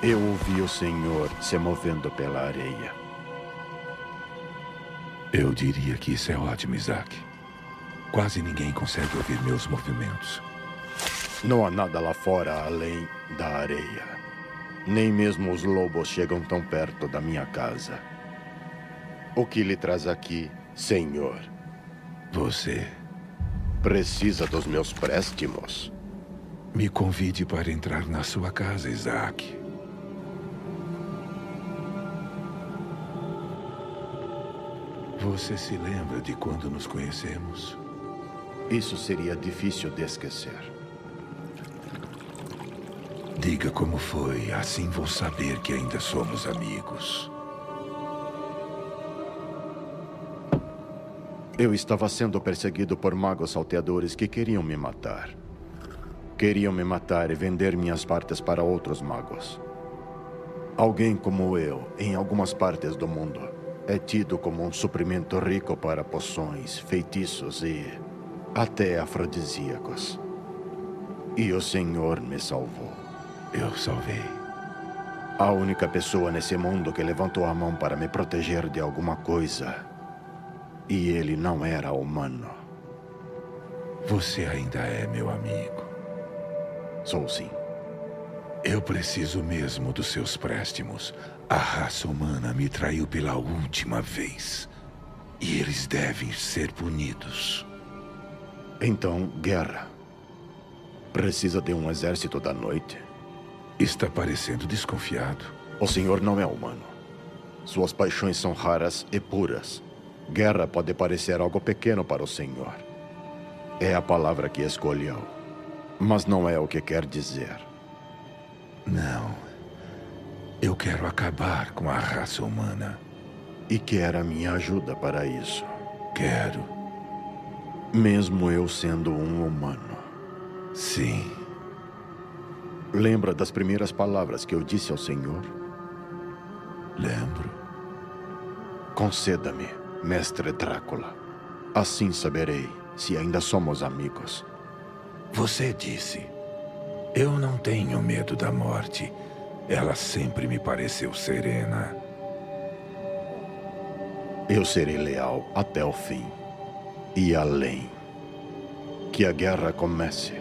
Eu ouvi o Senhor se movendo pela areia. Eu diria que isso é ótimo, Isaac. Quase ninguém consegue ouvir meus movimentos. Não há nada lá fora além da areia. Nem mesmo os lobos chegam tão perto da minha casa. O que lhe traz aqui, Senhor? Você Precisa dos meus préstimos? me convide para entrar na sua casa, Isaac. Você se lembra de quando nos conhecemos? Isso seria difícil de esquecer. Diga como foi, assim vou saber que ainda somos amigos. Eu estava sendo perseguido por magos salteadores que queriam me matar. Queriam me matar e vender minhas partes para outros magos. Alguém como eu, em algumas partes do mundo, é tido como um suprimento rico para poções, feitiços e até afrodisíacos. E o Senhor me salvou. Eu salvei. A única pessoa nesse mundo que levantou a mão para me proteger de alguma coisa. E ele não era humano. Você ainda é meu amigo. Sou sim. Eu preciso mesmo dos seus préstimos. A raça humana me traiu pela última vez. E eles devem ser punidos. Então, guerra. Precisa de um exército da noite? Está parecendo desconfiado. O senhor não é humano. Suas paixões são raras e puras. Guerra pode parecer algo pequeno para o senhor. É a palavra que escolheu. Mas não é o que quer dizer. Não. Eu quero acabar com a raça humana. E quer a minha ajuda para isso. Quero. Mesmo eu sendo um humano. Sim. Lembra das primeiras palavras que eu disse ao Senhor? Lembro. Conceda-me, mestre Drácula. Assim saberei se ainda somos amigos. Você disse: eu não tenho medo da morte. Ela sempre me pareceu serena. Eu serei leal até o fim. E além. Que a guerra comece.